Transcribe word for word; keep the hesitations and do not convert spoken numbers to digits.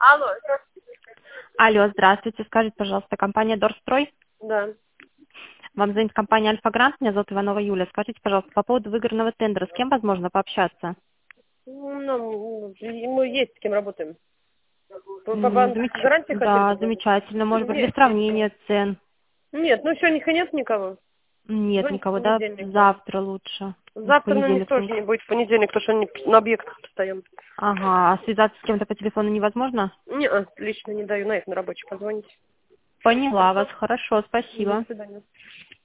Алло, Алло, здравствуйте. Скажите, пожалуйста, компания Дорстрой? да. Вам звонит компания Альфа Грант, меня зовут Иванова Юлия. Скажите, пожалуйста, по поводу выигранного тендера, с кем возможно пообщаться? Ну, мы есть с кем работаем. Вы по М, банку замеч- гарантии хотели Да, позвонить? замечательно. Может быть, для Нет, есть. сравнения цен? Нет, ну еще них нет никого. Нет, Звоните в никого, да? понедельник, может. Завтра лучше. В Завтра, ну, понедельник. никто же не будет в понедельник, потому что они на объектах постоянно. Ага, а связаться с кем-то по телефону невозможно? Не, лично не даю, на их на рабочий позвонить. Поняла вас, Хорошо? хорошо, До спасибо. свидания.